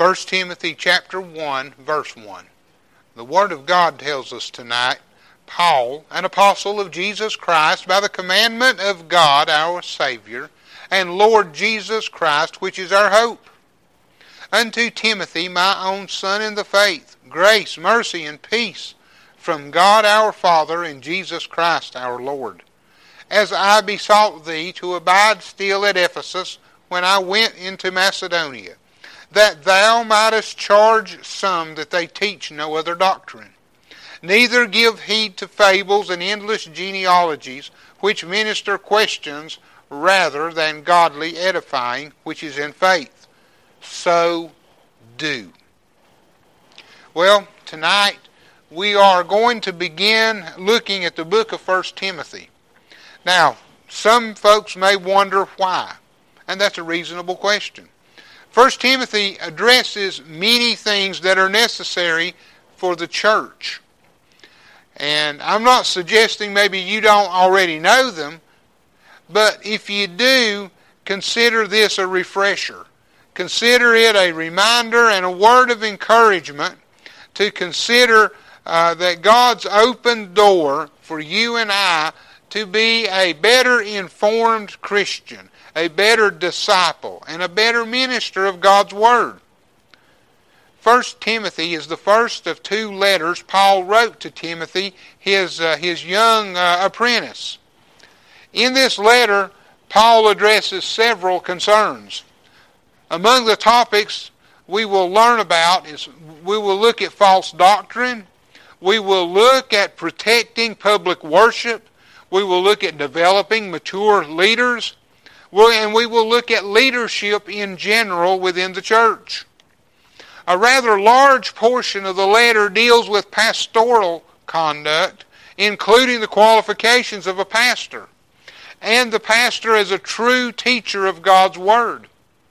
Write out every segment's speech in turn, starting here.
1 Timothy chapter 1, verse 1. The Word of God tells us tonight, Paul, an apostle of Jesus Christ, by the commandment of God our Savior, and Lord Jesus Christ, which is our hope. Unto Timothy, my own son in the faith, grace, mercy, and peace from God our Father and Jesus Christ our Lord. As I besought thee to abide still at Ephesus when I went into Macedonia, that thou mightest charge some that they teach no other doctrine. Neither give heed to fables and endless genealogies, which minister questions rather than godly edifying, which is in faith. So do. Well, tonight we are going to begin looking at the book of 1 Timothy. Now, some folks may wonder why, and that's a reasonable question. 1 Timothy addresses many things that are necessary for the church. And I'm not suggesting maybe you don't already know them, but if you do, consider this a refresher. Consider it a reminder and a word of encouragement to consider that God's opened door for you and I to be a better informed Christian, a better disciple, and a better minister of God's Word. 1 Timothy is the first of two letters Paul wrote to Timothy, his young apprentice. In this letter, Paul addresses several concerns. Among the topics we will learn about is we will look at false doctrine, we will look at protecting public worship, we will look at developing mature leaders, and we will look at leadership in general within the church. A rather large portion of the letter deals with pastoral conduct, including the qualifications of a pastor, and the pastor as a true teacher of God's Word.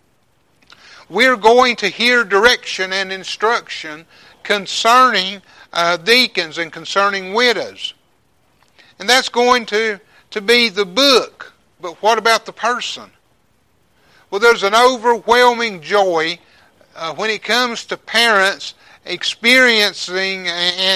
We're going to hear direction and instruction concerning deacons and concerning widows. And that's going to be the book. But what about the person? Well, there's an overwhelming joy when it comes to parents experiencing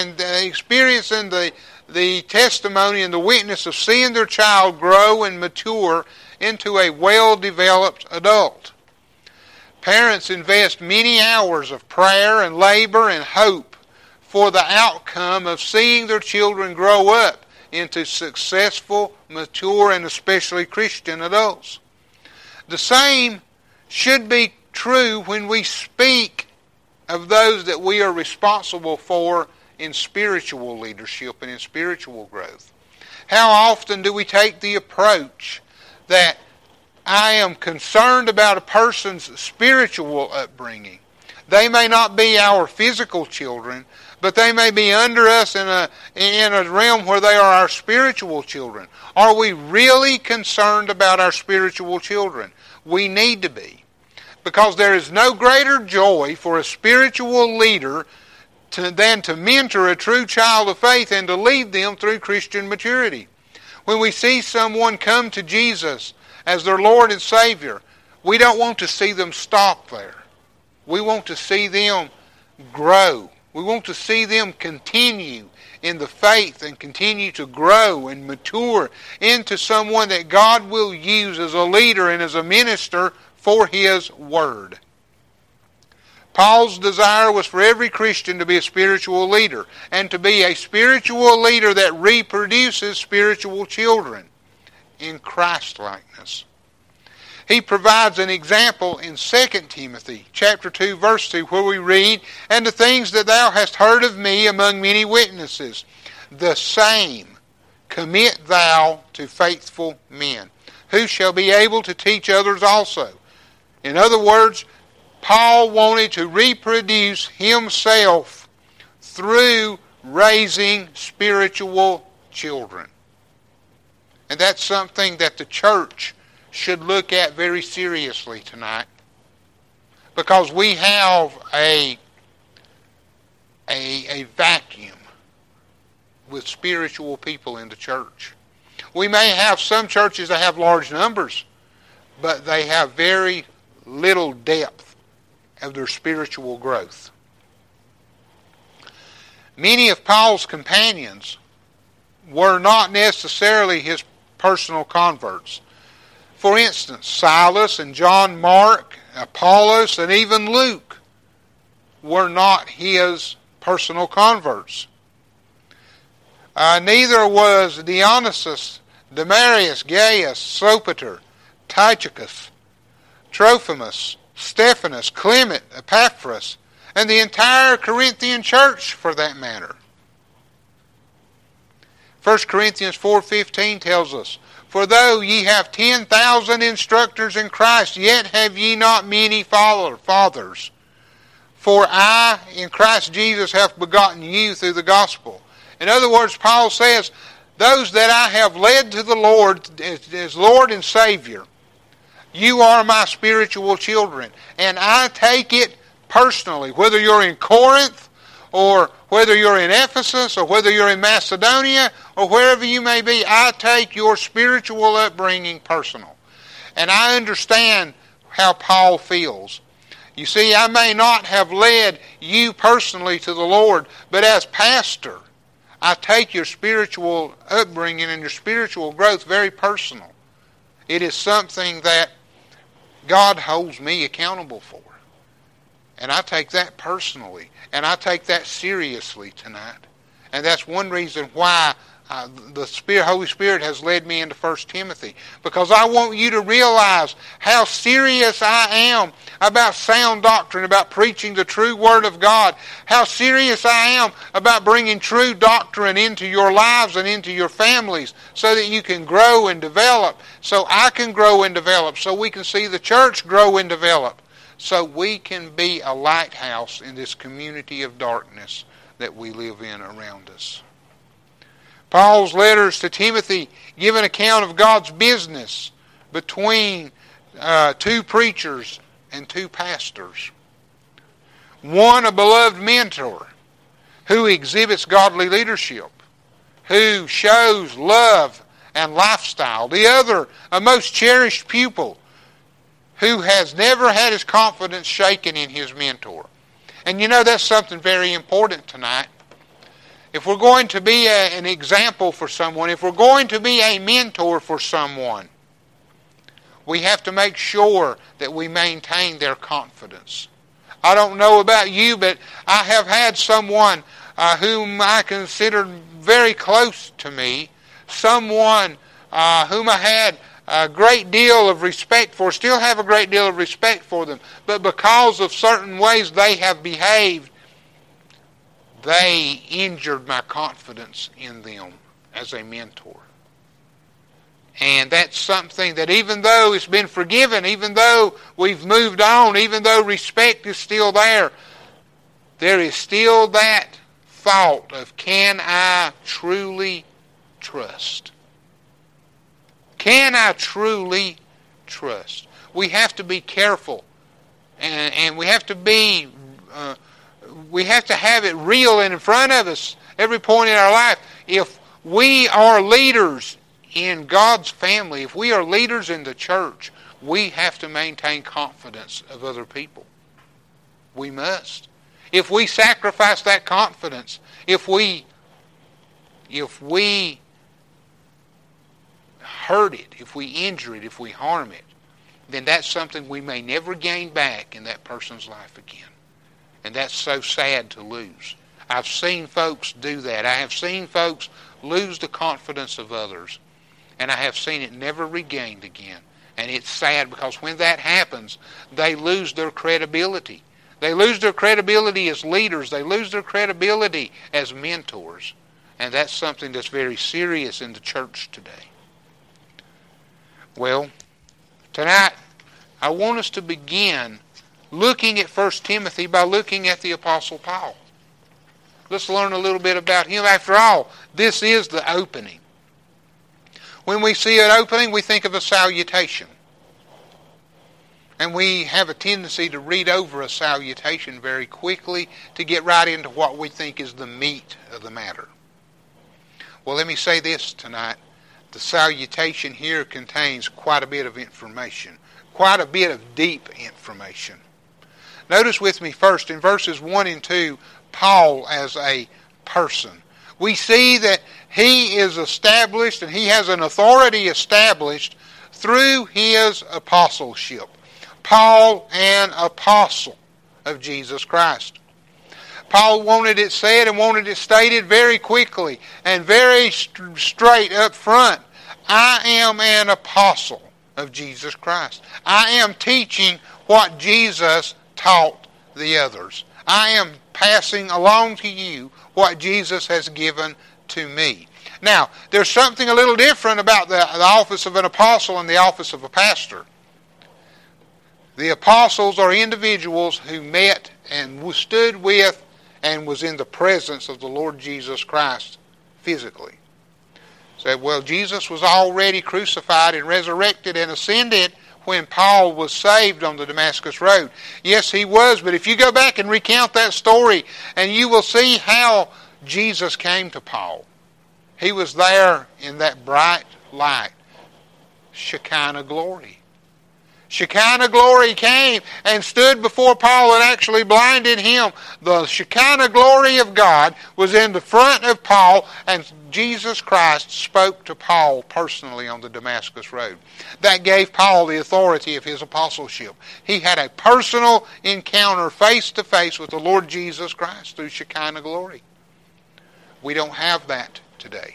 the testimony and the witness of seeing their child grow and mature into a well-developed adult. Parents invest many hours of prayer and labor and hope for the outcome of seeing their children grow up into successful, mature, and especially Christian adults. The same should be true when we speak of those that we are responsible for in spiritual leadership and in spiritual growth. How often do we take the approach that I am concerned about a person's spiritual upbringing? They may not be our physical children, but they may be under us in a realm where they are our spiritual children. Are we really concerned about our spiritual children? We need to be. Because there is no greater joy for a spiritual leader than to mentor a true child of faith and to lead them through Christian maturity. When we see someone come to Jesus as their Lord and Savior, we don't want to see them stop there. We want to see them grow. We want to see them continue in the faith and continue to grow and mature into someone that God will use as a leader and as a minister for His Word. Paul's desire was for every Christian to be a spiritual leader and to be a spiritual leader that reproduces spiritual children in Christ-likeness. He provides an example in 2 Timothy chapter 2, verse 2, where we read, "And the things that thou hast heard of me among many witnesses, the same commit thou to faithful men, who shall be able to teach others also." In other words, Paul wanted to reproduce himself through raising spiritual children. And that's something that the church should look at very seriously tonight, because we have a vacuum with spiritual people in the church. We may have some churches that have large numbers, but they have very little depth of their spiritual growth. Many of Paul's companions were not necessarily his personal converts. For instance, Silas and John Mark, Apollos, and even Luke were not his personal converts. Neither was Dionysius, Demarius, Gaius, Sopater, Tychicus, Trophimus, Stephanus, Clement, Epaphras, and the entire Corinthian church for that matter. 1 Corinthians 4:15 tells us, "For though ye have 10,000 instructors in Christ, yet have ye not many fathers. For I, in Christ Jesus, have begotten you through the gospel." In other words, Paul says, those that I have led to the Lord as Lord and Savior, you are my spiritual children. And I take it personally, whether you're in Corinth, or whether you're in Ephesus, or whether you're in Macedonia, or wherever you may be, I take your spiritual upbringing personal. And I understand how Paul feels. You see, I may not have led you personally to the Lord, but as pastor, I take your spiritual upbringing and your spiritual growth very personal. It is something that God holds me accountable for. And I take that personally. And I take that seriously tonight. And that's one reason why the Holy Spirit has led me into 1 Timothy. Because I want you to realize how serious I am about sound doctrine, about preaching the true Word of God. How serious I am about bringing true doctrine into your lives and into your families so that you can grow and develop. So I can grow and develop. So we can see the church grow and develop. So we can be a lighthouse in this community of darkness that we live in around us. Paul's letters to Timothy give an account of God's business between two preachers and two pastors. One, a beloved mentor who exhibits godly leadership, who shows love and lifestyle. The other, a most cherished pupil who has never had his confidence shaken in his mentor. And you know, that's something very important tonight. If we're going to be an example for someone, if we're going to be a mentor for someone, we have to make sure that we maintain their confidence. I don't know about you, but I have had someone whom I considered very close to me, someone whom I had a great deal of respect for, still have a great deal of respect for them, but because of certain ways they have behaved, they injured my confidence in them as a mentor. And that's something that even though it's been forgiven, even though we've moved on, even though respect is still there is still that thought of, can I truly trust? Can I truly trust? We have to be careful, and we have to be we have to have it real and in front of us every point in our life. If we are leaders in God's family, if we are leaders in the church, we have to maintain confidence of other people. We must. If we sacrifice that confidence, if we hurt it, if we injure it, if we harm it, then that's something we may never gain back in that person's life again. And that's so sad to lose. I've seen folks do that. I have seen folks lose the confidence of others. And I have seen it never regained again. And it's sad because when that happens, they lose their credibility. They lose their credibility as leaders. They lose their credibility as mentors. And that's something that's very serious in the church today. Well, tonight I want us to begin looking at 1 Timothy by looking at the Apostle Paul. Let's learn a little bit about him. After all, this is the opening. When we see an opening, we think of a salutation. And we have a tendency to read over a salutation very quickly to get right into what we think is the meat of the matter. Well, let me say this tonight. The salutation here contains quite a bit of information, quite a bit of deep information. Notice with me first in verses 1 and 2, Paul as a person. We see that he is established and he has an authority established through his apostleship. Paul, an apostle of Jesus Christ. Paul wanted it said and wanted it stated very quickly and very straight up front. I am an apostle of Jesus Christ. I am teaching what Jesus taught the others. I am passing along to you what Jesus has given to me. Now, there's something a little different about the office of an apostle and the office of a pastor. The apostles are individuals who met and stood with and was in the presence of the Lord Jesus Christ physically. Said, well, Jesus was already crucified and resurrected and ascended when Paul was saved on the Damascus Road. Yes, he was, but if you go back and recount that story, and you will see how Jesus came to Paul. He was there in that bright light, Shekinah glory. Shekinah glory came and stood before Paul and actually blinded him. The Shekinah glory of God was in the front of Paul, and Jesus Christ spoke to Paul personally on the Damascus Road. That gave Paul the authority of his apostleship. He had a personal encounter face to face with the Lord Jesus Christ through Shekinah glory. We don't have that today.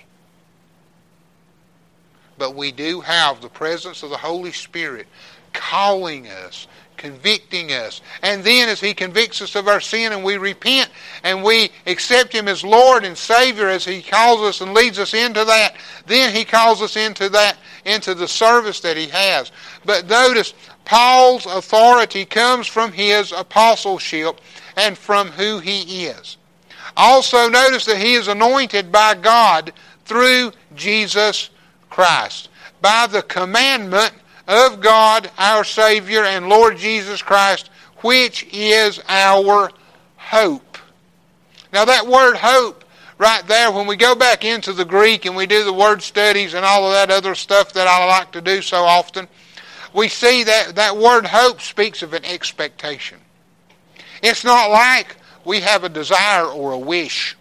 But we do have the presence of the Holy Spirit calling us, convicting us. And then as He convicts us of our sin and we repent and we accept Him as Lord and Savior, as He calls us and leads us into that, then He calls us into the service that He has. But notice, Paul's authority comes from his apostleship and from who he is. Also notice that he is anointed by God through Jesus Christ, by the commandment of God, our Savior and Lord Jesus Christ, which is our hope. Now that word hope right there, when we go back into the Greek and we do the word studies and all of that other stuff that I like to do so often, we see that word hope speaks of an expectation. It's not like we have a desire or a wish.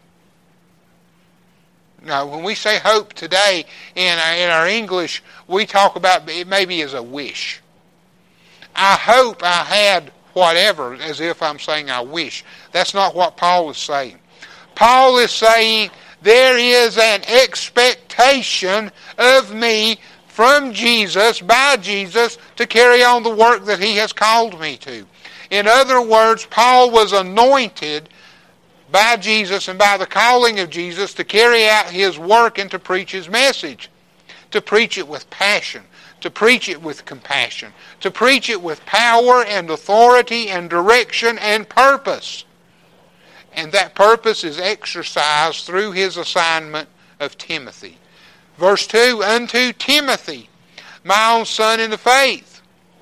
Now, when we say hope today in our English, we talk about it maybe as a wish. I hope I had whatever, as if I'm saying I wish. That's not what Paul is saying. Paul is saying there is an expectation of me from Jesus, by Jesus, to carry on the work that He has called me to. In other words, Paul was anointed by Jesus and by the calling of Jesus to carry out His work and to preach His message. To preach it with passion. To preach it with compassion. To preach it with power and authority and direction and purpose. And that purpose is exercised through his assignment of Timothy. Verse 2, unto Timothy, my own son in the faith,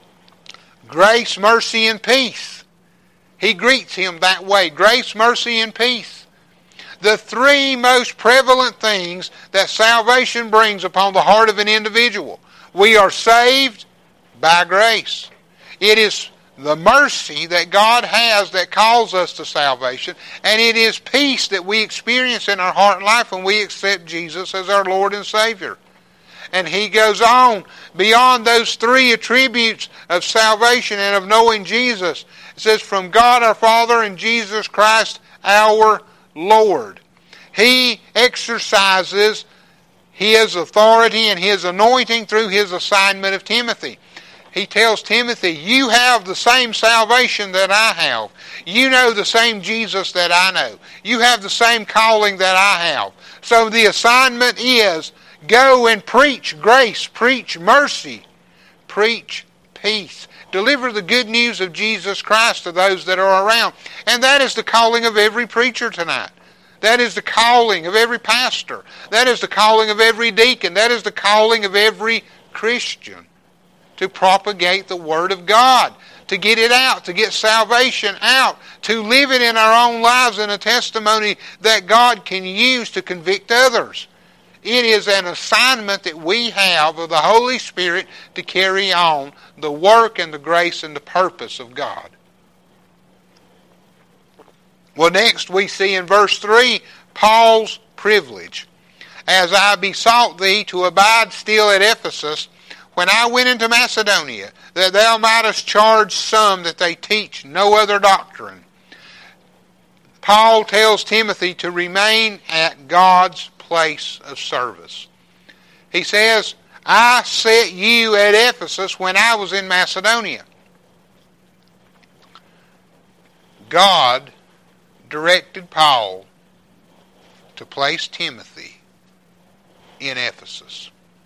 grace, mercy, and peace. He greets him that way. Grace, mercy, and peace. The three most prevalent things that salvation brings upon the heart of an individual. We are saved by grace. It is the mercy that God has that calls us to salvation, and it is peace that we experience in our heart and life when we accept Jesus as our Lord and Savior. And he goes on beyond those three attributes of salvation and of knowing Jesus. It says, from God our Father and Jesus Christ our Lord. He exercises his authority and his anointing through his assignment of Timothy. He tells Timothy, you have the same salvation that I have. You know the same Jesus that I know. You have the same calling that I have. So the assignment is, go and preach grace, preach mercy, preach peace. Deliver the good news of Jesus Christ to those that are around. And that is the calling of every preacher tonight. That is the calling of every pastor. That is the calling of every deacon. That is the calling of every Christian. To propagate the Word of God, to get it out, to get salvation out, to live it in our own lives in a testimony that God can use to convict others. It is an assignment that we have of the Holy Spirit to carry on the work and the grace and the purpose of God. Well, next we see in verse 3, Paul's privilege. As I besought thee to abide still at Ephesus, when I went into Macedonia, that thou mightest charge some that they teach no other doctrine. Paul tells Timothy to remain at God's place of service. He says, I set you at Ephesus when I was in Macedonia. God directed Paul to place Timothy in Ephesus.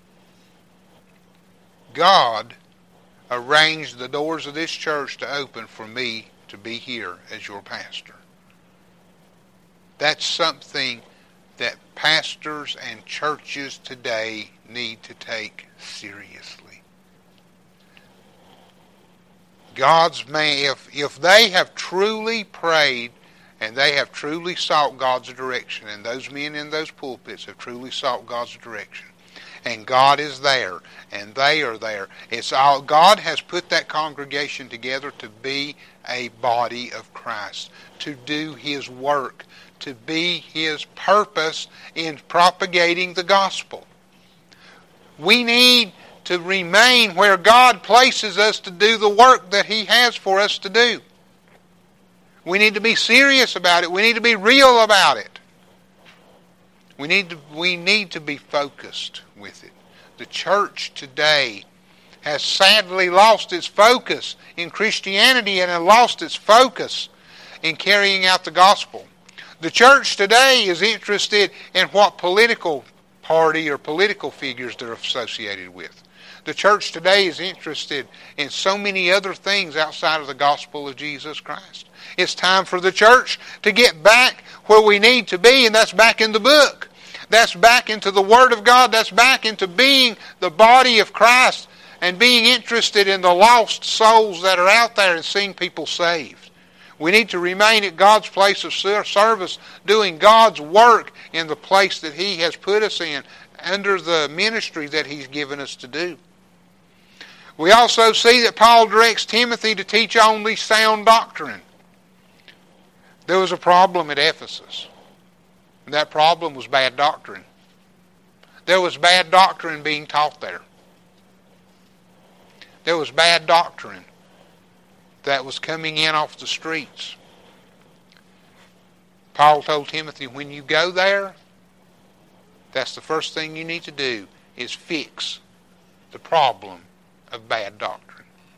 God arranged the doors of this church to open for me to be here as your pastor. That's something that pastors and churches today need to take seriously. God's man, if they have truly prayed and they have truly sought God's direction, and those men in those pulpits have truly sought God's direction, and God is there, and they are there, it's all God has put that congregation together to be a body of Christ, to do His work, to be His purpose in propagating the gospel. We need to remain where God places us to do the work that He has for us to do. We need to be serious about it. We need to be real about it. We need to be focused with it. The church today has sadly lost its focus in Christianity and has lost its focus in carrying out the gospel. The church today is interested in what political party or political figures they're associated with. The church today is interested in so many other things outside of the gospel of Jesus Christ. It's time for the church to get back where we need to be, and that's back in the book. That's back into the Word of God. That's back into being the body of Christ and being interested in the lost souls that are out there and seeing people saved. We need to remain at God's place of service, doing God's work in the place that He has put us in, under the ministry that He's given us to do. We also see that Paul directs Timothy to teach only sound doctrine. There was a problem at Ephesus. And that problem was bad doctrine. There was bad doctrine being taught there. There was bad doctrine that was coming in off the streets. Paul told Timothy, when you go there, that's the first thing you need to do, is fix the problem of bad doctrine.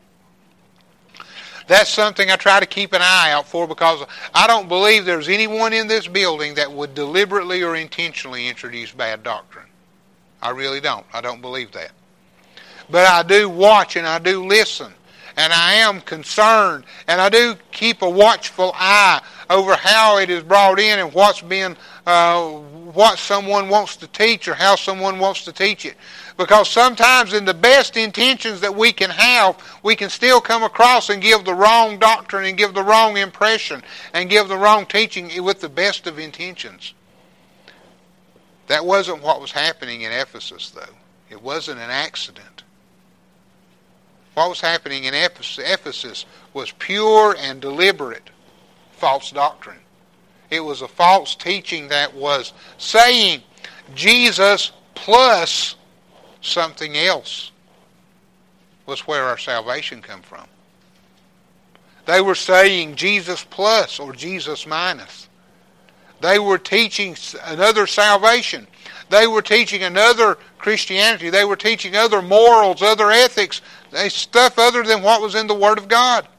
That's something I try to keep an eye out for, because I don't believe there's anyone in this building that would deliberately or intentionally introduce bad doctrine. I really don't. I don't believe that. But I do watch and I do listen. And I am concerned, and I do keep a watchful eye over how it is brought in and what's been, what someone wants to teach or how someone wants to teach it. Because sometimes in the best intentions that we can have, we can still come across and give the wrong doctrine and give the wrong impression and give the wrong teaching with the best of intentions. That wasn't what was happening in Ephesus, though. It wasn't an accident. What was happening in Ephesus was pure and deliberate false doctrine. It was a false teaching that was saying Jesus plus something else was where our salvation come from. They were saying Jesus plus or Jesus minus. They were teaching another salvation. They were teaching another Christianity. They were teaching other morals, other ethics, stuff other than what was in the Word of God.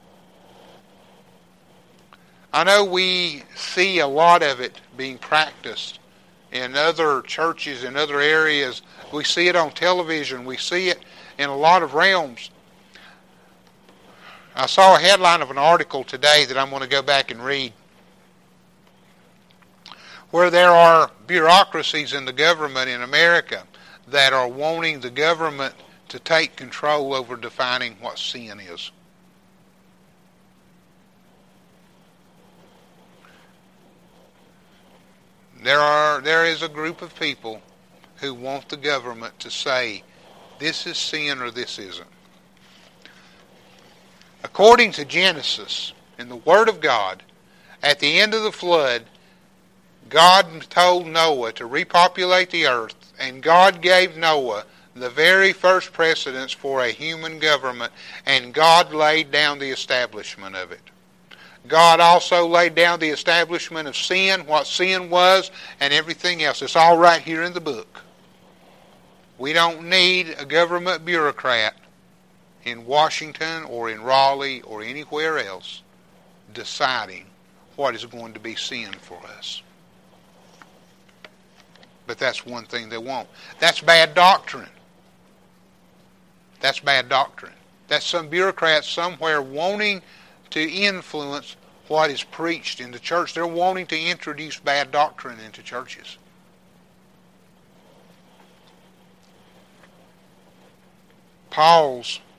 I know we see a lot of it being practiced in other churches, in other areas. We see it on television. We see it in a lot of realms. I saw a headline of an article today that I'm going to go back and read, where there are bureaucracies in the government in America that are wanting the government to take control over defining what sin is. There is a group of people who want the government to say, this is sin or this isn't. According to Genesis, in the Word of God, At the end of the flood, God told Noah to repopulate the earth, and God gave Noah the very first precedence for a human government, and God laid down the establishment of it. God also laid down the establishment of sin, what sin was, and everything else. It's all right here in the book. We don't need a government bureaucrat in Washington or in Raleigh or anywhere else deciding what is going to be sin for us. But that's one thing they won't. That's bad doctrine. That's bad doctrine. That's some bureaucrat somewhere wanting to influence what is preached in the church. They're wanting to introduce bad doctrine into churches. Paul's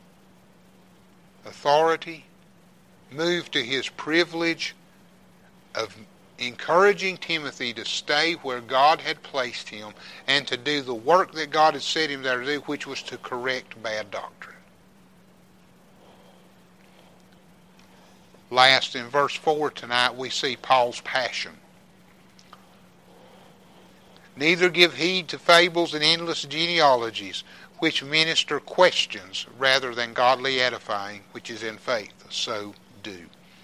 authority moved to his privilege of encouraging Timothy to stay where God had placed him and to do the work that God had set him there to do, which was to correct bad doctrine. Last, in verse 4 tonight, we see Paul's passion. Neither give heed to fables and endless genealogies, which minister questions rather than godly edifying, which is in faith. So do.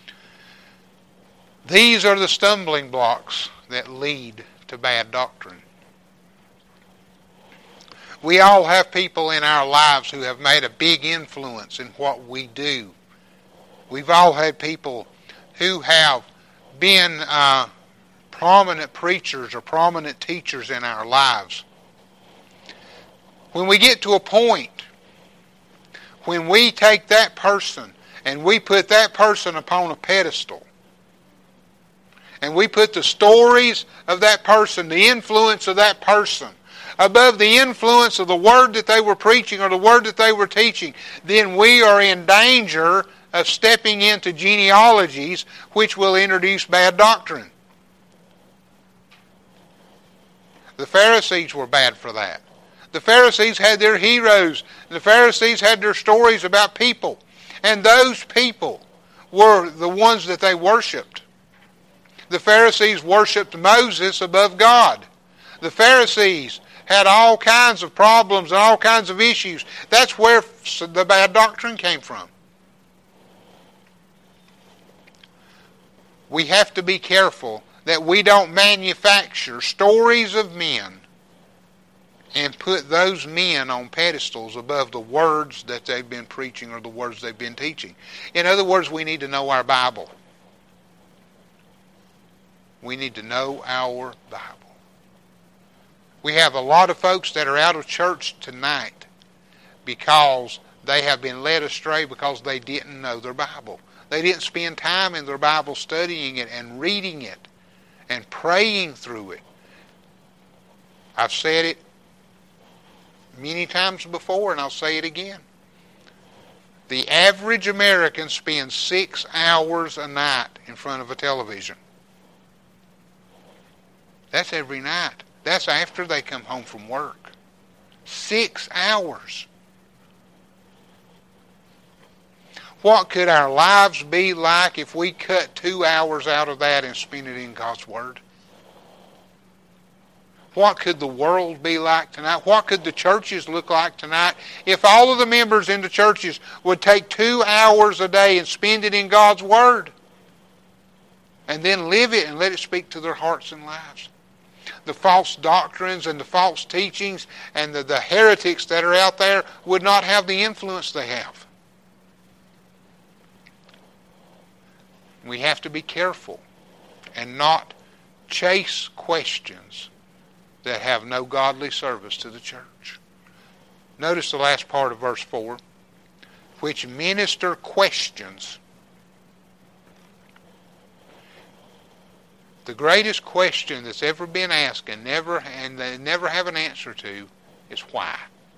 These are the stumbling blocks that lead to bad doctrine. We all have people in our lives who have made a big influence in what we do. We've all had people who have been prominent preachers or prominent teachers in our lives. When we get to a point when we take that person and we put that person upon a pedestal, and we put the stories of that person, the influence of that person, above the influence of the word that they were preaching or the word that they were teaching, then we are in danger of stepping into genealogies which will introduce bad doctrine. The Pharisees were bad for that. The Pharisees had their heroes. The Pharisees had their stories about people. And those people were the ones that they worshipped. The Pharisees worshipped Moses above God. The Pharisees had all kinds of problems and all kinds of issues. That's where the bad doctrine came from. We have to be careful that we don't manufacture stories of men and put those men on pedestals above the words that they've been preaching or the words they've been teaching. In other words, we need to know our Bible. We need to know our Bible. We have a lot of folks that are out of church tonight because they have been led astray because they didn't know their Bible. They didn't spend time in their Bible studying it and reading it and praying through it. I've said it many times before, and I'll say it again. The average American spends 6 hours a night in front of a television. That's every night. That's after they come home from work. 6 hours. What could our lives be like if we cut 2 hours out of that and spent it in God's Word? What could the world be like tonight? What could the churches look like tonight if all of the members in the churches would take 2 hours a day and spend it in God's Word? And then live it and let it speak to their hearts and lives. The false doctrines and the false teachings and the heretics that are out there would not have the influence they have. We have to be careful and not chase questions that have no godly service to the church. Notice the last part of verse 4, which minister questions. The greatest question that's ever been asked and they never have an answer to is why.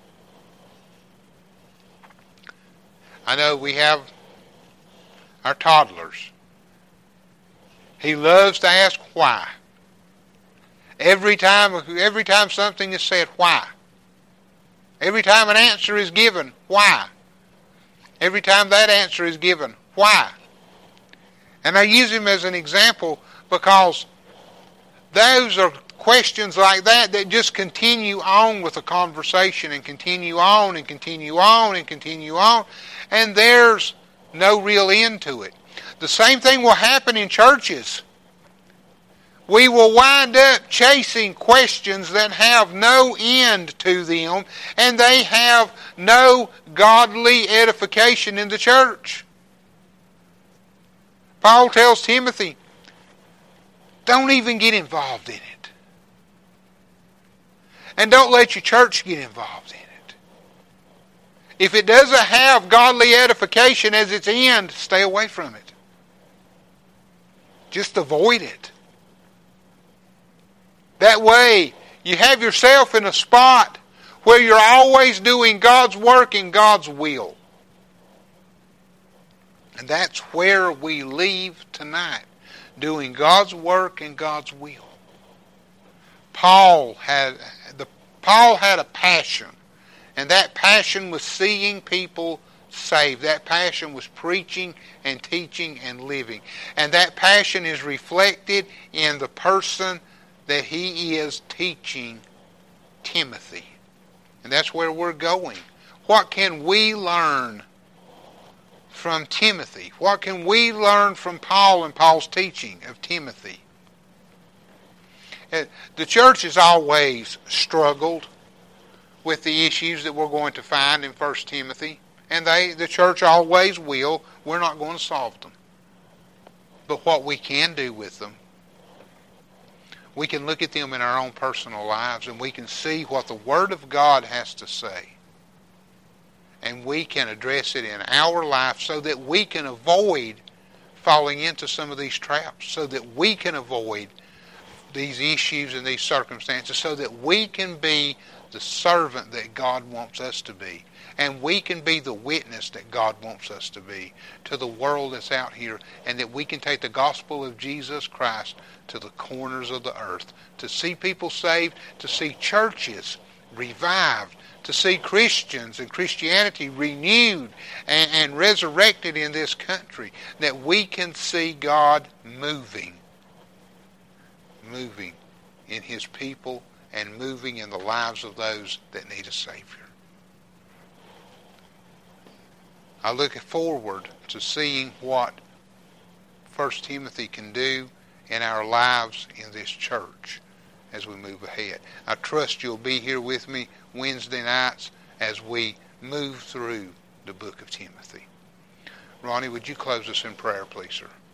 I know we have our toddlers. He loves to ask why. Every time something is said, why? Every time an answer is given, why? Every time that answer is given, why? And I use him as an example because those are questions like that just continue on with the conversation and continue on and continue on and continue on. And there's no real end to it. The same thing will happen in churches. We will wind up chasing questions that have no end to them, and they have no godly edification in the church. Paul tells Timothy, don't even get involved in it. And don't let your church get involved in it. If it doesn't have godly edification as its end, stay away from it. Just avoid it. That way, you have yourself in a spot where you're always doing God's work in God's will. And that's where we leave tonight, doing God's work in God's will. Paul had a passion, and that passion was seeing people saved. That passion was preaching and teaching and living. And that passion is reflected in the person that he is teaching Timothy. And that's where we're going. What can we learn from Timothy? What can we learn from Paul and Paul's teaching of Timothy? The church has always struggled with the issues that we're going to find in 1 Timothy. And the church always will. We're not going to solve them. But what we can do with them, we can look at them in our own personal lives and we can see what the Word of God has to say. And we can address it in our life so that we can avoid falling into some of these traps, so that we can avoid these issues and these circumstances, so that we can be the servant that God wants us to be. And we can be the witness that God wants us to be to the world that's out here, and that we can take the gospel of Jesus Christ to the corners of the earth, to see people saved, to see churches revived, to see Christians and Christianity renewed and resurrected in this country, that we can see God moving in His people and moving in the lives of those that need a Savior. I look forward to seeing what 1 Timothy can do in our lives in this church as we move ahead. I trust you'll be here with me Wednesday nights as we move through the book of Timothy. Ronnie, would you close us in prayer, please, sir?